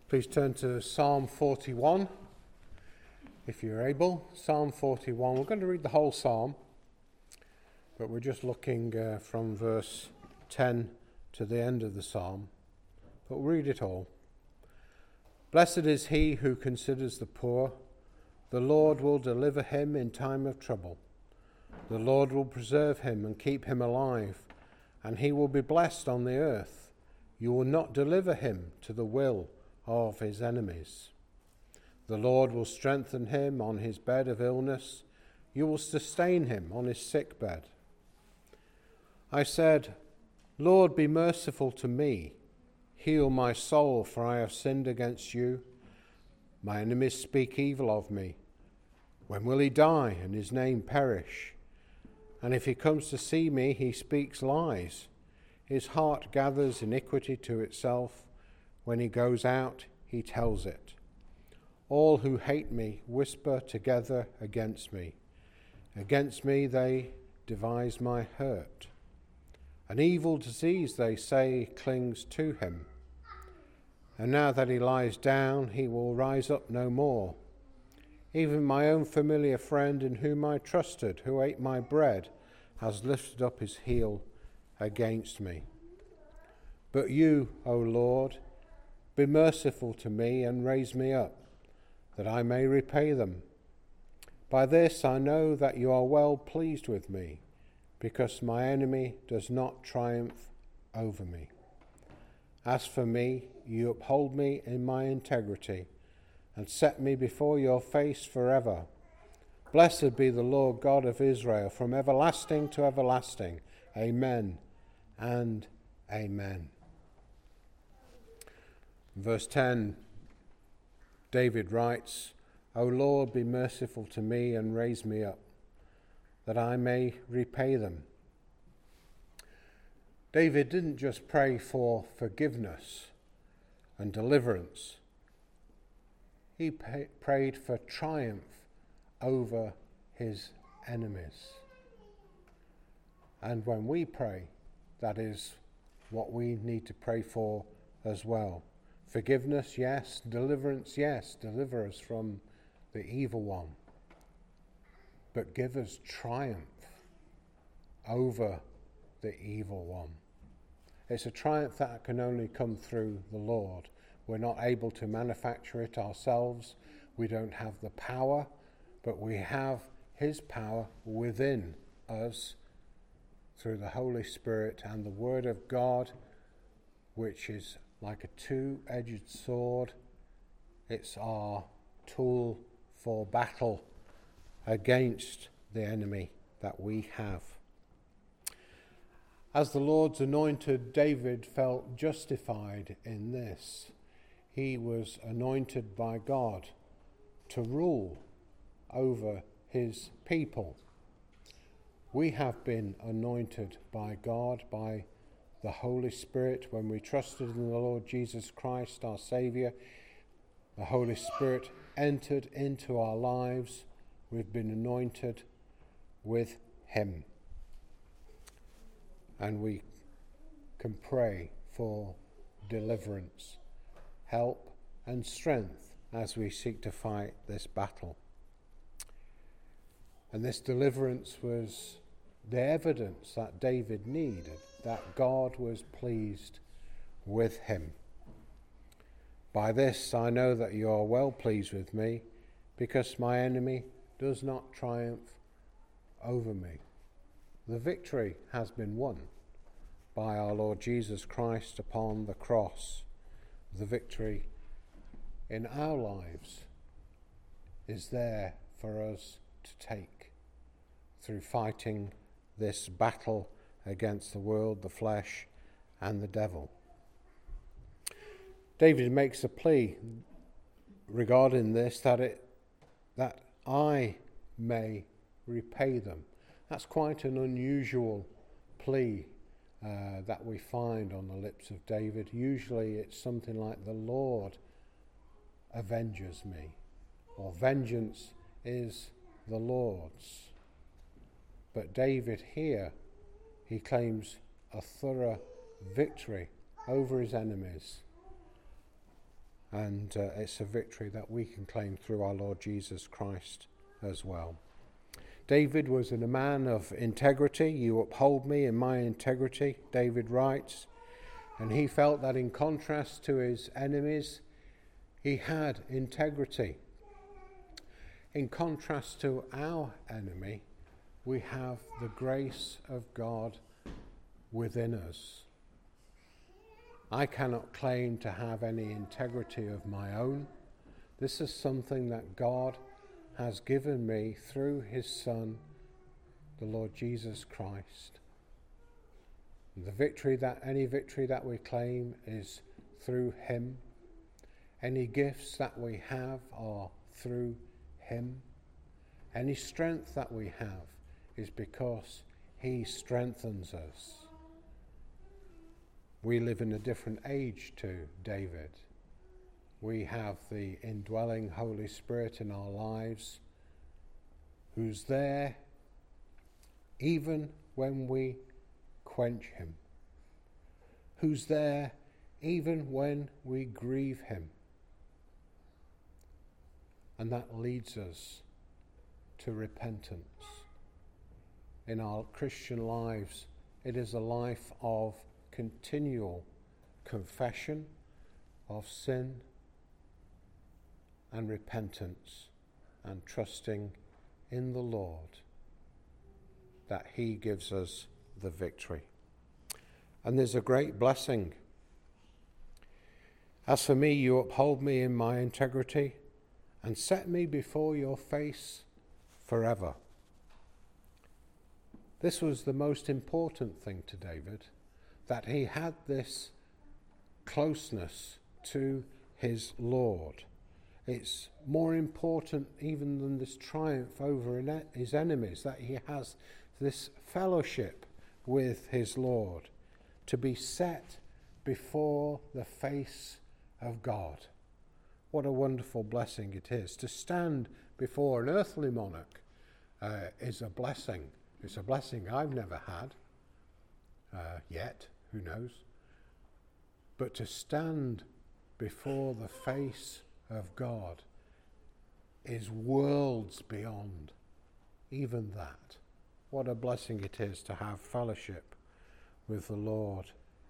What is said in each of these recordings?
Please turn to Psalm 41, if you're able. Psalm 41. We're going to read the whole psalm, but we're just looking from verse 10 to the end of the psalm. But we'll read it all. Blessed is he who considers the poor. The Lord will deliver him in time of trouble. The Lord will preserve him and keep him alive, and he will be blessed on the earth. You will not deliver him to the will of his enemies. The Lord will strengthen him on his bed of illness. You will sustain him on his sick bed. I said, Lord, be merciful to me. Heal my soul, for I have sinned against you. My enemies speak evil of me. When will he die and his name perish? And if he comes to see me, he speaks lies. His heart gathers iniquity to itself. When he goes out, he tells it. All who hate me whisper together against me. Against me they devise my hurt. An evil disease, they say, clings to him. And now that he lies down, he will rise up no more. Even my own familiar friend in whom I trusted, who ate my bread, has lifted up his heel against me. But you, O Lord, be merciful to me and raise me up, that I may repay them. By this I know that you are well pleased with me, because my enemy does not triumph over me. As for me, you uphold me in my integrity, and set me before your face forever. Blessed be the Lord God of Israel, from everlasting to everlasting. Amen and amen. Verse 10, David writes, O Lord, be merciful to me and raise me up, that I may repay them. David didn't just pray for forgiveness and deliverance. He prayed for triumph over his enemies. And when we pray, that is what we need to pray for as well. Forgiveness, yes. Deliverance, yes. Deliver us from the evil one. But give us triumph over the evil one. It's a triumph that can only come through the Lord. We're not able to manufacture it ourselves. We don't have the power, but we have his power within us through the Holy Spirit and the Word of God, which is like a two-edged sword. It's our tool for battle against the enemy that we have. As the Lord's anointed, David felt justified in this. He was anointed by God to rule over his people. We have been anointed by God, by the Holy Spirit, when we trusted in the Lord Jesus Christ, our Saviour. The Holy Spirit entered into our lives. We've been anointed with him. And we can pray for deliverance, help and strength as we seek to fight this battle. And this deliverance was the evidence that David needed, that God was pleased with him. By this I know that you are well pleased with me, because my enemy does not triumph over me. The victory has been won by our Lord Jesus Christ upon the cross. The victory in our lives is there for us to take through fighting this battle against the world, the flesh, and the devil. David makes a plea regarding this, that I may repay them. That's quite an unusual plea that we find on the lips of David. Usually it's something like, the Lord avenges me, or vengeance is the Lord's. But David here, he claims a thorough victory over his enemies. And it's a victory that we can claim through our Lord Jesus Christ as well. David was a man of integrity. You uphold me in my integrity, David writes. And he felt that in contrast to his enemies, he had integrity. In contrast to our enemy, we have the grace of God within us. I cannot claim to have any integrity of my own. This is something that God has given me through his Son, the Lord Jesus Christ. Any victory that we claim is through him. Any gifts that we have are through him. Any strength that we have is because he strengthens us. We live in a different age to David. We have the indwelling Holy Spirit in our lives, who's there even when we quench him, who's there even when we grieve him. And that leads us to repentance. In our Christian lives, it is a life of continual confession of sin and repentance and trusting in the Lord that he gives us the victory. And there's a great blessing. As for me, you uphold me in my integrity and set me before your face forever. This was the most important thing to David, that he had this closeness to his Lord. It's more important even than this triumph over his enemies, that he has this fellowship with his Lord, to be set before the face of God. What a wonderful blessing it is. To stand before an earthly monarch is a blessing. It's a blessing I've never had yet. Who knows? But to stand before the face of God is worlds beyond even that. What a blessing it is to have fellowship with the Lord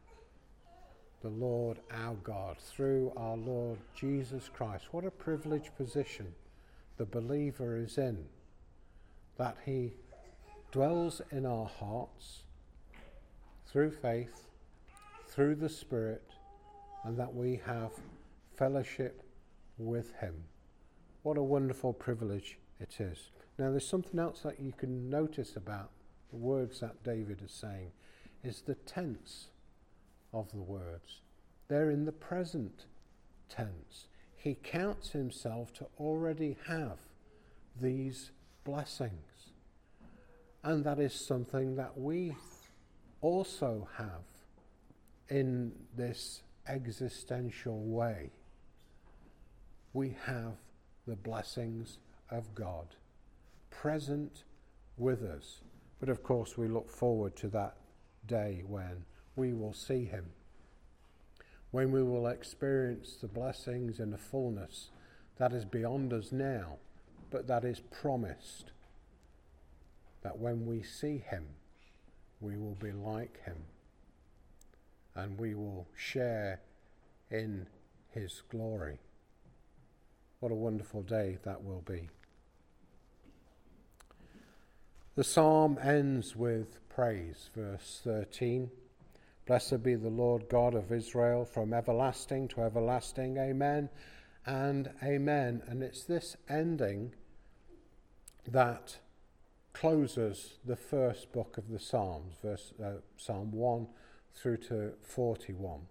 our God, through our Lord Jesus Christ. What a privileged position the believer is in, that he dwells in our hearts through faith, through the Spirit, and that we have fellowship with him. What a wonderful privilege it is. Now there's something else that you can notice about the words that David is saying, is the tense of the words. They're in the present tense. He counts himself to already have these blessings. And that is something that we also have in this existential way. We have the blessings of God present with us. But of course we look forward to that day when we will see him, when we will experience the blessings in a fullness that is beyond us now, but that is promised, that when we see him, we will be like him, and we will share in his glory. What a wonderful day that will be. The psalm ends with praise, verse 13. Blessed be the Lord God of Israel from everlasting to everlasting. Amen and amen. And it's this ending that closes the first book of the Psalms, Psalm 1 through to 41.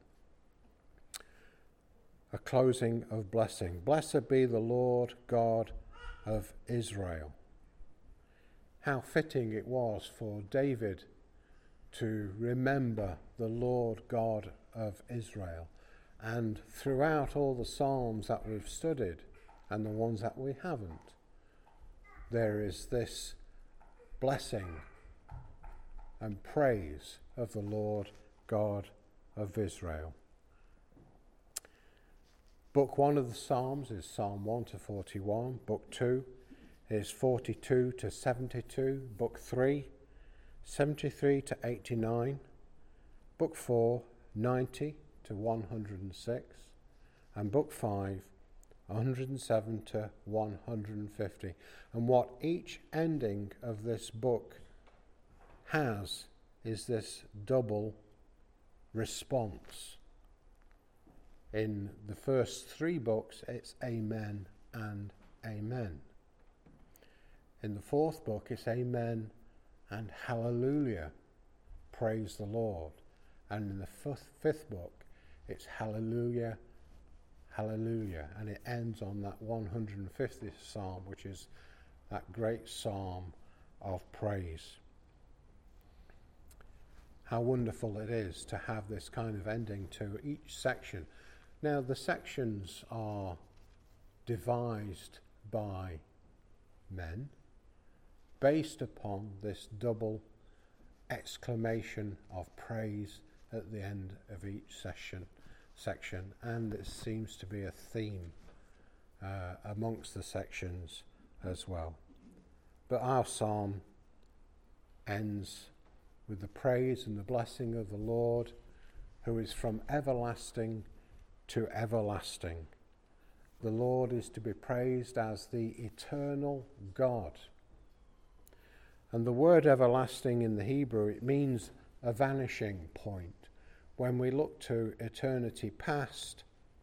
A closing of blessing. Blessed be the Lord God of Israel. How fitting it was for David to remember the Lord God of Israel. And throughout all the Psalms that we've studied, and the ones that we haven't, there is this blessing and praise of the Lord God of Israel. Book 1 of the Psalms is Psalm 1 to 41. Book 2 is 42 to 72. Book 3, 73 to 89. Book 4, 90 to 106. And Book 5, 107 to 150. And what each ending of this book has is this double response. In the first 3 books, it's Amen and Amen. In the 4th book, it's Amen and Hallelujah, praise the Lord. And in the 5th book, it's Hallelujah, Hallelujah. And it ends on that 150th Psalm, which is that great psalm of praise. How wonderful it is to have this kind of ending to each section. Now, the sections are devised by men based upon this double exclamation of praise at the end of each section, and it seems to be a theme amongst the sections as well. But our psalm ends with the praise and the blessing of the Lord, who is from everlasting to everlasting. The Lord is to be praised as the eternal God. And the word everlasting in the Hebrew, it means a vanishing point. When we look to eternity past,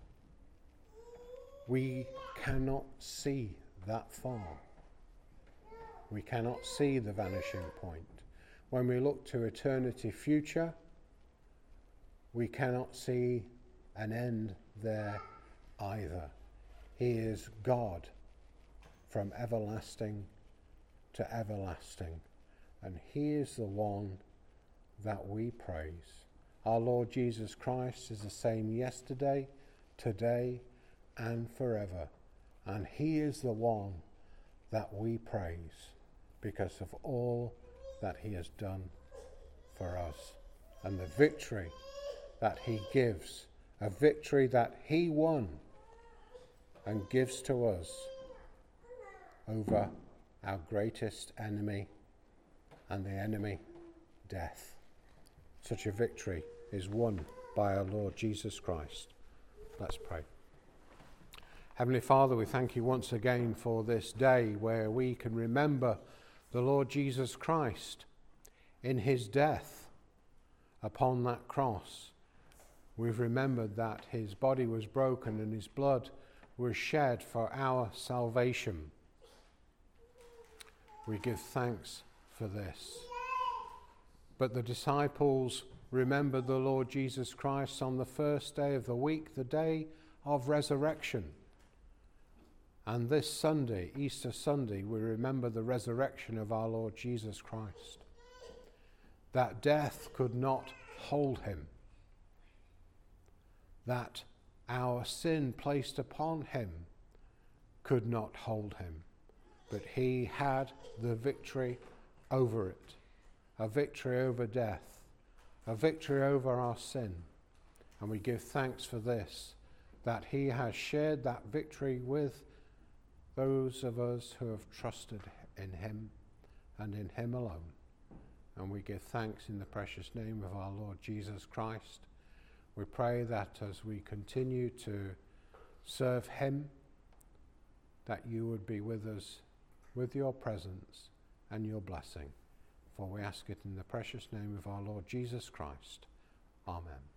we cannot see that far. We cannot see the vanishing point. When we look to eternity future, we cannot see an end there either. He is God from everlasting to everlasting, and He is the one that we praise. Our Lord Jesus Christ is the same yesterday, today, and forever, and He is the one that we praise because of all that He has done for us, and the victory that He gives, a victory that He won and gives to us over our greatest enemy, and the enemy, death. Such a victory is won by our Lord Jesus Christ. Let's pray. Heavenly Father, we thank You once again for this day where we can remember the Lord Jesus Christ in His death upon that cross. We've remembered that His body was broken and His blood was shed for our salvation. We give thanks for this. But the disciples remembered the Lord Jesus Christ on the first day of the week, the day of resurrection. And this Sunday, Easter Sunday, we remember the resurrection of our Lord Jesus Christ. That death could not hold Him. That our sin placed upon Him could not hold Him. But He had the victory over it, a victory over death, a victory over our sin. And we give thanks for this, that He has shared that victory with those of us who have trusted in Him and in Him alone. And we give thanks in the precious name of our Lord Jesus Christ. We pray that as we continue to serve Him, that You would be with us with Your presence and Your blessing. For we ask it in the precious name of our Lord Jesus Christ. Amen.